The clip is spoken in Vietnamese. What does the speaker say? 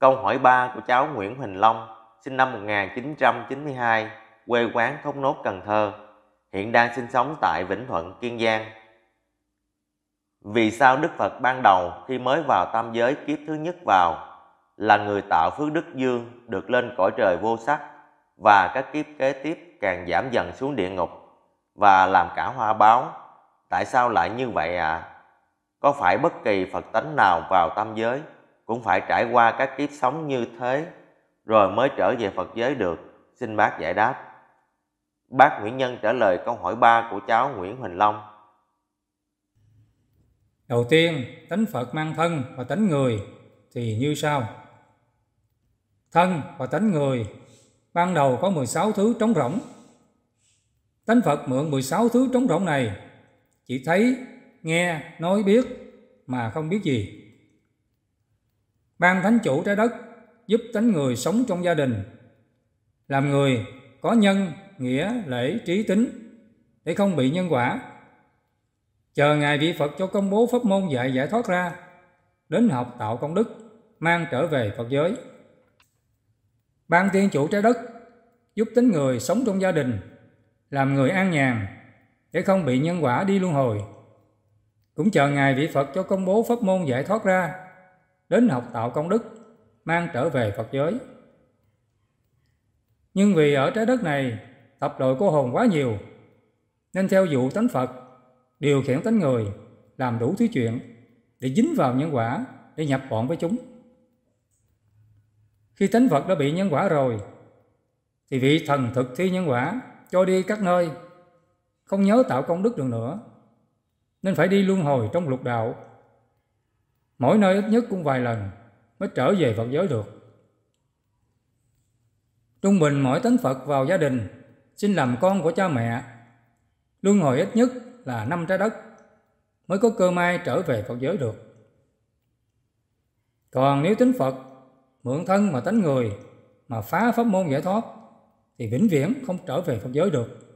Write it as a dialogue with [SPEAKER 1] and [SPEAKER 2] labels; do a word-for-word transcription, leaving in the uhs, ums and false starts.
[SPEAKER 1] Câu hỏi ba của cháu Nguyễn Huỳnh Long, sinh năm một nghìn chín trăm chín mươi hai, quê quán Thốt Nốt, Cần Thơ, hiện đang sinh sống tại Vĩnh Thuận, Kiên Giang. Vì sao Đức Phật ban đầu khi mới vào tam giới kiếp thứ nhất vào là người tạo phước đức dương, được lên cõi trời vô sắc, và các kiếp kế tiếp càng giảm dần xuống địa ngục và làm cả hoa báo? Tại sao lại như vậy ạ? À? Có phải bất kỳ Phật tánh nào vào tam giới cũng phải trải qua các kiếp sống như thế rồi mới trở về Phật giới được? Xin bác giải đáp. Bác Nguyễn Nhân trả lời câu hỏi ba của cháu Nguyễn Huỳnh Long.
[SPEAKER 2] Đầu tiên, tánh Phật mang thân và tánh người thì như sau. Thân và tánh người ban đầu có mười sáu thứ trống rỗng. Tánh Phật mượn mười sáu thứ trống rỗng này, chỉ thấy, nghe, nói, biết mà không biết gì. Ban thánh chủ trái đất giúp tánh người sống trong gia đình, làm người có nhân, nghĩa, lễ, trí, tính để không bị nhân quả. Chờ Ngài vị Phật cho công bố pháp môn dạy giải thoát ra, đến học tạo công đức, mang trở về Phật giới. Ban thiên chủ trái đất giúp tính người sống trong gia đình, làm người an nhàn để không bị nhân quả đi luân hồi. Cũng chờ Ngài vị Phật cho công bố pháp môn giải thoát ra, đến học tạo công đức, mang trở về Phật giới. Nhưng vì ở trái đất này tập đội cô hồn quá nhiều, nên theo dụ tánh Phật điều khiển tánh người làm đủ thứ chuyện để dính vào nhân quả, để nhập bọn với chúng. Khi tánh Phật đã bị nhân quả rồi thì vị thần thực thi nhân quả cho đi các nơi, không nhớ tạo công đức được nữa, nên phải đi luân hồi trong lục đạo, mỗi nơi ít nhất cũng vài lần mới trở về Phật giới được. Trung bình mỗi tánh Phật vào gia đình xin làm con của cha mẹ, luân hồi ít nhất là năm trái đất mới có cơ may trở về Phật giới được. Còn nếu tính Phật mượn thân và tánh người mà phá pháp môn giải thoát thì vĩnh viễn không trở về Phật giới được.